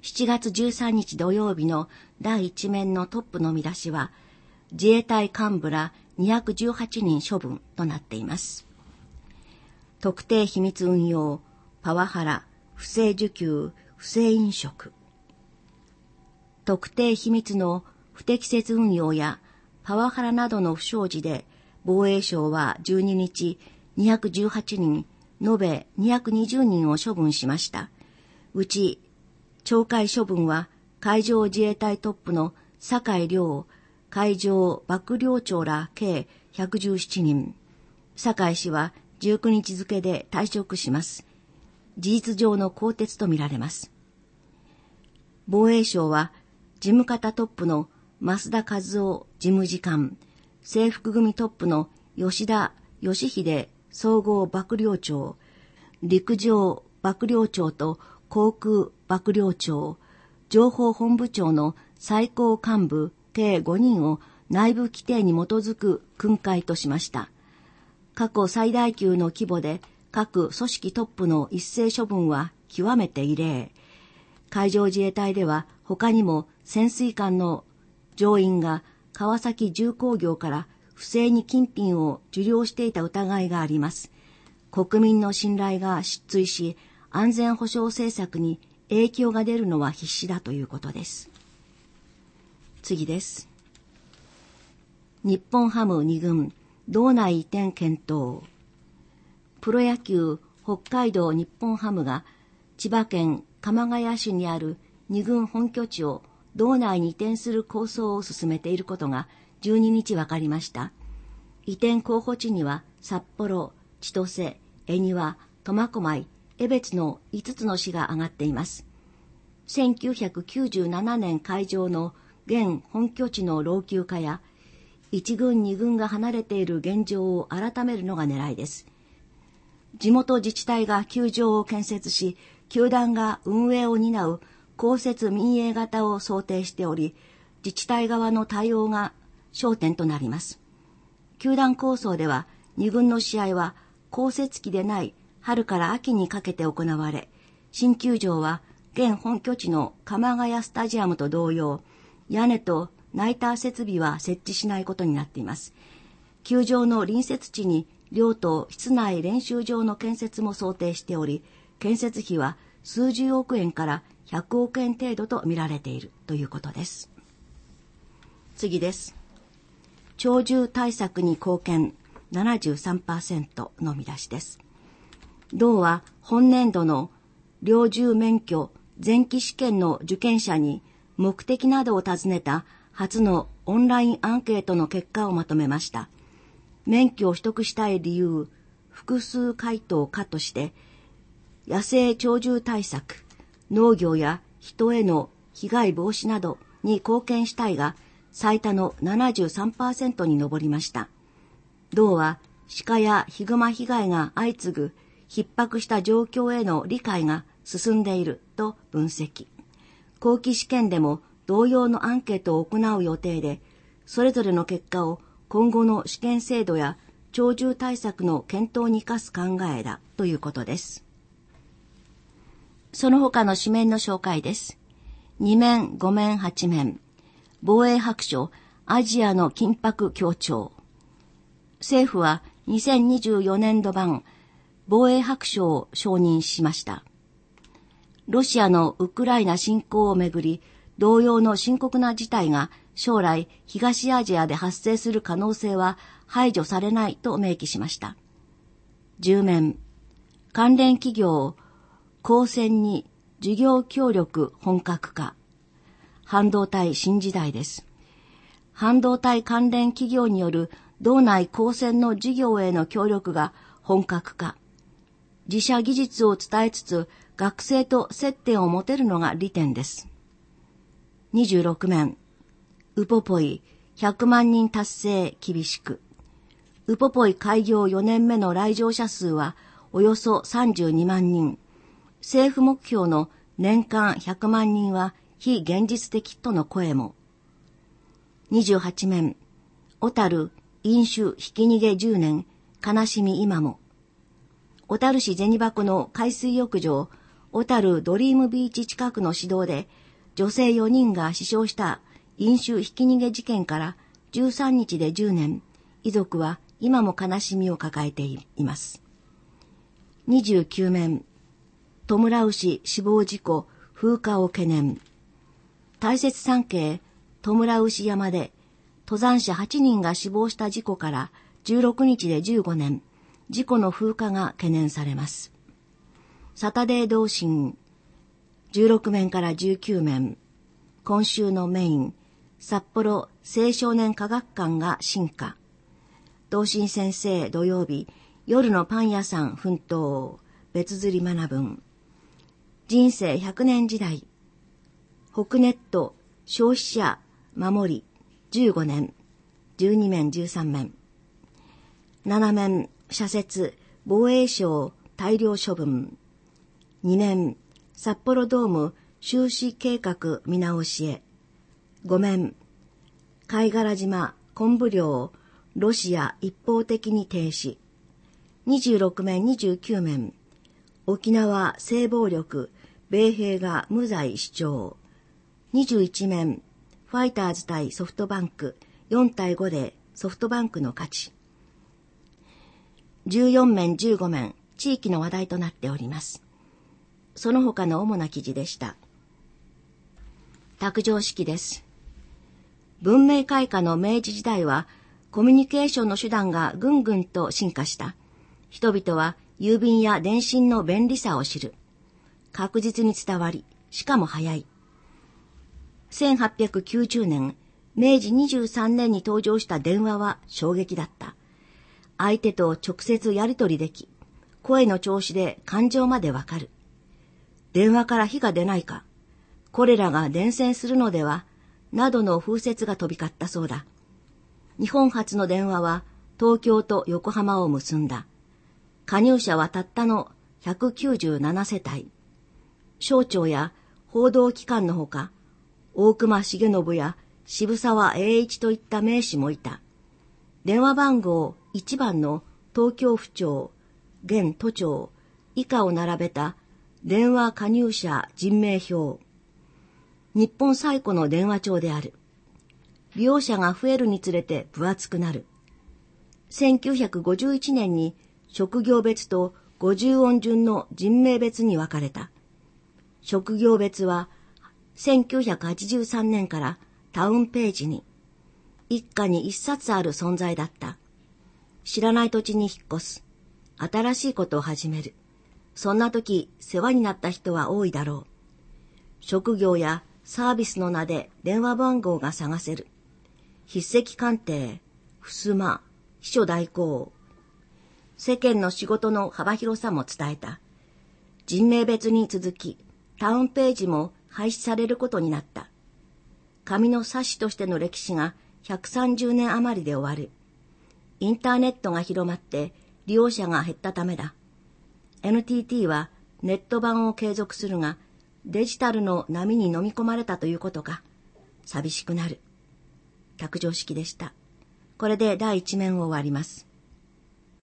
7月13日土曜日の第1面のトップの見出しは、自衛隊幹部ら218人処分となっています。特定秘密運用、パワハラ、不正受給、不正飲食。特定秘密の不適切運用やパワハラなどの不祥事で、防衛省は12日218人、延べ220人を処分しました。うち、懲戒処分は海上自衛隊トップの酒井良海上幕僚長ら計117人。酒井氏は19日付で退職します。事実上の更迭とみられます。防衛省は事務方トップの増田和夫事務次官、制服組トップの吉田義秀総合幕僚長、陸上幕僚長と航空幕僚長、情報本部長の最高幹部計5人を内部規定に基づく訓戒としました。過去最大級の規模で各組織トップの一斉処分は極めて異例。海上自衛隊では他にも潜水艦の乗員が川崎重工業から不正に金品を受領していた疑いがあります。国民の信頼が失墜し、安全保障政策に影響が出るのは必至だということです。次です。日本ハム2軍道内移転検討。プロ野球北海道日本ハムが千葉県鎌ケ谷市にある2軍本拠地を道内に移転する構想を進めていることが12日分かりました。移転候補地には札幌、千歳、恵庭、苫小牧、江別の5つの市が挙がっています。1997年開場の現本拠地の老朽化や1軍2軍が離れている現状を改めるのが狙いです。地元自治体が球場を建設し、球団が運営を担う公設民営型を想定しており、自治体側の対応が焦点となります。球団構想では2軍の試合は公設期でない春から秋にかけて行われ、新球場は現本拠地の鎌ケ谷スタジアムと同様、屋根とナイター設備は設置しないことになっています。球場の隣接地に寮と室内練習場の建設も想定しており、建設費は数十億円から100億円程度と見られているということです。次です。鳥獣対策に貢献 73% の見出しです。道は本年度の猟銃免許前期試験の受験者に目的などを尋ねた初のオンラインアンケートの結果をまとめました。免許を取得したい理由、複数回答可として、野生鳥獣対策、農業や人への被害防止などに貢献したいが最多の 73% に上りました。道は鹿やヒグマ被害が相次ぐ逼迫した状況への理解が進んでいると分析。後期試験でも同様のアンケートを行う予定で、それぞれの結果を今後の試験制度や鳥獣対策の検討に生かす考えだということです。その他の紙面の紹介です。2面、5面、8面。防衛白書、アジアの緊迫強調。政府は2024年度版防衛白書を承認しました。ロシアのウクライナ侵攻をめぐり、同様の深刻な事態が将来東アジアで発生する可能性は排除されないと明記しました。10面、関連企業、公選に事業協力本格化。半導体新時代です。半導体関連企業による道内公選の事業への協力が本格化。自社技術を伝えつつ学生と接点を持てるのが利点です。26面、ウポポイ100万人達成厳しく。ウポポイ開業4年目の来場者数はおよそ32万人。政府目標の年間100万人は非現実的との声も。28面、小樽飲酒ひき逃げ10年、悲しみ今も。小樽市銭箱の海水浴場、 小樽ドリームビーチ近くの市道で女性4人が死傷した飲酒ひき逃げ事件から13日で10年、遺族は今も悲しみを抱えています。29面、戸村牛死亡事故、風化を懸念。大雪山系戸村牛山で登山者8人が死亡した事故から16日で15年、事故の風化が懸念されます。サタデー同心、16面から19面、今週のメイン、札幌青少年科学館が進化。同心先生土曜日、夜のパン屋さん奮闘、別釣り学ぶん。人生100年時代、北ネット消費者守り15年、12面13面。7面、社説防衛省大量処分。2面、札幌ドーム収支計画見直しへ。5面、貝殻島昆布漁ロシア一方的に停止。26面29面、沖縄性暴力米兵が無罪主張。21面、ファイターズ対ソフトバンク4対5でソフトバンクの勝ち。14面15面、地域の話題となっております。その他の主な記事でした。卓上式です。文明開化の明治時代はコミュニケーションの手段がぐんぐんと進化した。人々は郵便や電信の便利さを知る。確実に伝わり、しかも早い。1890年、明治23年に登場した電話は衝撃だった。相手と直接やり取りでき、声の調子で感情までわかる。電話から火が出ないか、コレラが伝染するのでは、などの風説が飛び交ったそうだ。日本初の電話は東京と横浜を結んだ。加入者はたったの197世帯。省庁や報道機関のほか、大隈重信や渋沢栄一といった名士もいた。電話番号1番の東京府庁、現都庁以下を並べた電話加入者人名表。日本最古の電話帳である。利用者が増えるにつれて分厚くなる。1951年に職業別と50音順の人名別に分かれた。職業別は1983年からタウンページに、一家に一冊ある存在だった。知らない土地に引っ越す。新しいことを始める。そんな時、世話になった人は多いだろう。職業やサービスの名で電話番号が探せる。筆跡鑑定、襖、秘書代行。世間の仕事の幅広さも伝えた。人名別に続き、タウンページも廃止されることになった。紙の冊子としての歴史が130年余りで終わる。インターネットが広まって利用者が減ったためだ。NTT はネット版を継続するが、デジタルの波に飲み込まれたということか。寂しくなる。卓上式でした。これで第1面を終わります。